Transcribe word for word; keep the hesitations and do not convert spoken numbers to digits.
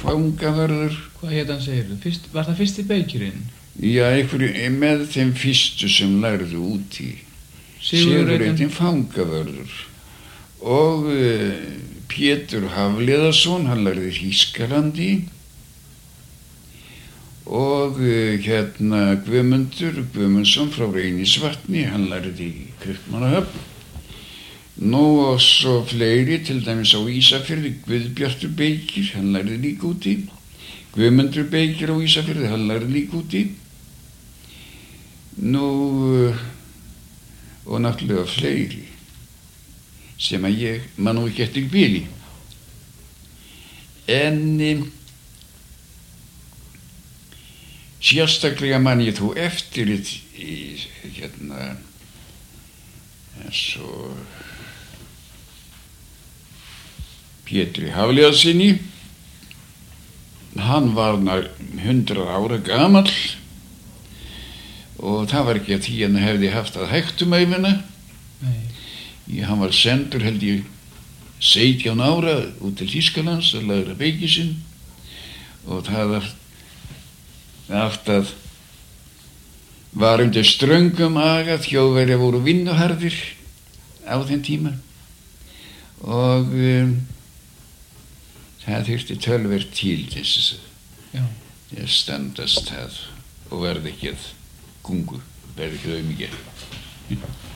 fangavörður. Hvað hét hann, segirðu? Fyrst, var það fyrsti beykirinn? Já, einhverju með þeim fyrstu sem lærðu úti. Sigurðurinn fangavörður. Og uh, Pétur Hafliðason, hann lærði Þýskalandi. Og uh, hérna Guðmundur Guðmundsson frá Reynisvatni, hann lærði í Kaupmannahöfn. Nú og svo fleiri, til dæmis á Ísafirði, Guðbjartur Beykir, hann lærði líka úti. Guðmundur Beykir á Ísafirði, hann lærði líka úti. Nú, uh, og náttúrulega fleiri, sem að ég man nú ekki eftir bíli. En um, sérstaklega man ég þó eftir í, hérna, eins og Pétri Hafliðasyni. Hann var hundrað ára gamall og það var ekki að því hann hefði haft að hægtum æfina. Nei. Ég, hann var sendur held ég sautján ára út til Þýskalands að læra beykið sinn og það var aft að var undir ströngum aga, Þjóðverjar voru vinnuharðir á þeim tíma og um, það þurfti töluvert til þess að standast það og verði ekki að gungu, verði ekki auðmikið.